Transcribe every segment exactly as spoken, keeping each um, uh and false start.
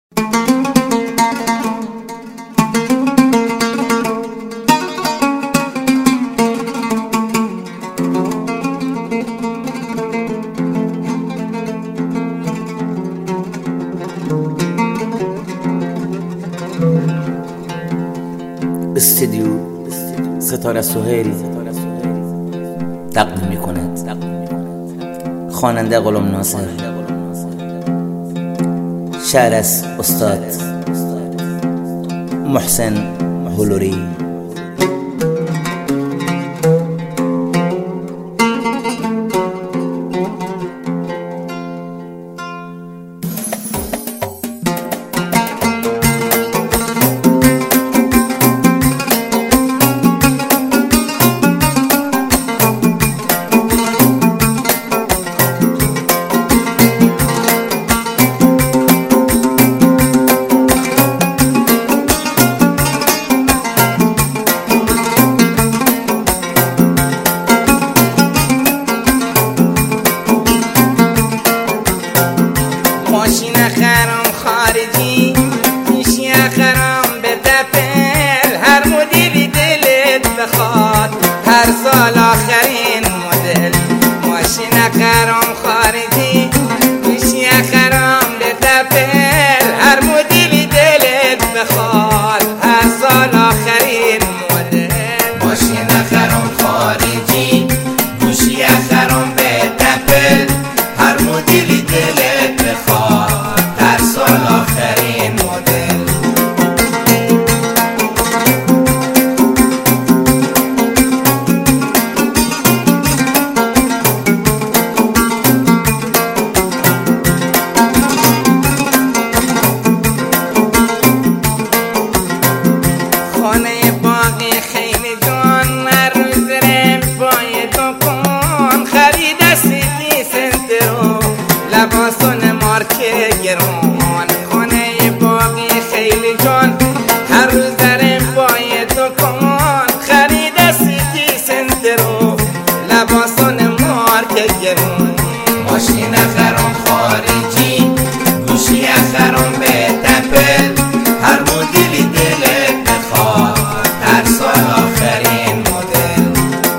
استدیو ستاره سهیل تقدیم میکند خواننده غلام ناصر، شعر از استاد محسن هلوری. ماشین خرام خارجی میشی خرام به دپل، هر مدلی دلت بخواد هر سال آخرین مدل. ماشین خرام خارجی میشی خرام به دپل، هر مدلی دلت بخواد هر سال آخرین مدل. ماشین خرام خارجی میشی خرام به دپل، هر مدلی دلت بخواد در سال آخرین مدل. خانه باقی خیلی جان، هر روز رم بای تو کن، خرید سیدی سنترو لباسون مارک گران. خانه باقی خیلی جان، هر روز رم بای تو کن، خرید سیدی سنترو لباسون مارک گران. ماشین خرام خارجی گوشی خرام به دپل، هر مدلی دلت بخواد در سال آخرین مدل.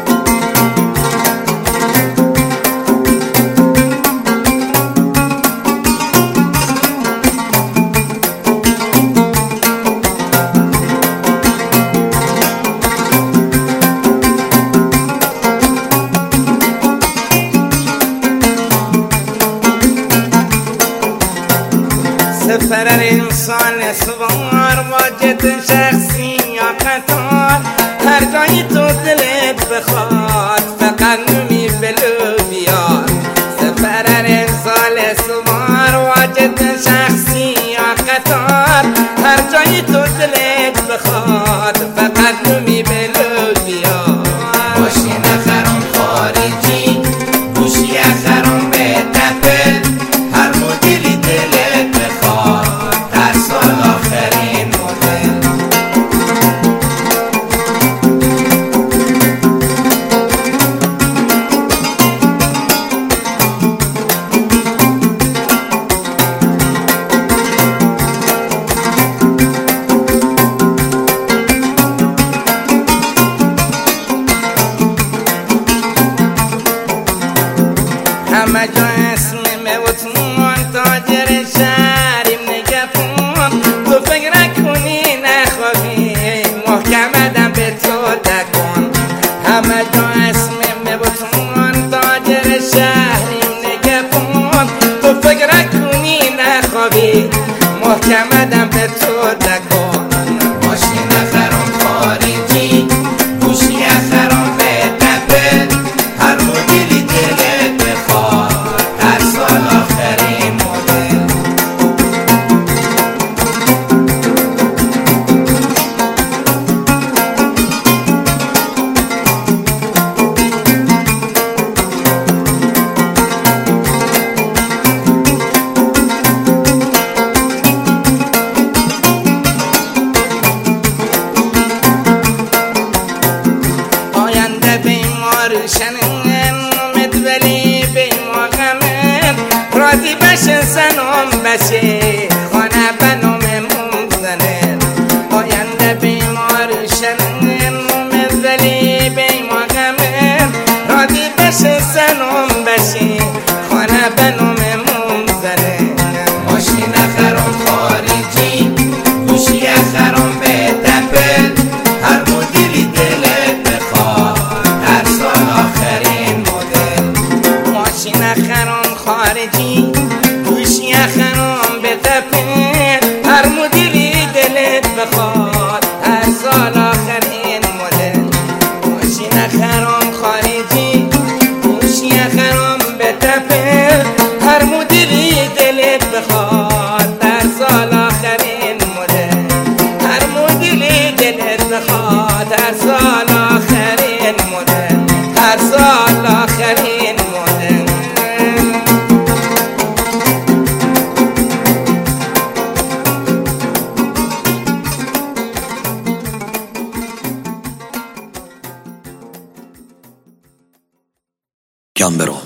سفر انسان سوار واجد شخصی یا قطار، هر جایی تو دلت بخواد فقط نمی بلو بیار. سفر انسان سوار واجد شخصی یا قطار، هر جایی تو دلت بخواد فقط نمی بلو بیار. ماشین خرام خارجی گوشی خرام به دپل، هر مدلی دلت بخواد در سال آخرین مدل. همه جا اسم موتون، تاجر شهریم نگهبون. تو فکر نکنی نخوابی، محکمدم به تو دکن. همه جا اسم موتون، تاجر شهریم نگهبون. تو فکر نکنی نخوابی، محکمدم به تو دکن. ماشین خرام خارجی گوشی خرام به دپل، هر مدلی دلت بخواد در سال آخرین مدل. گامبرو.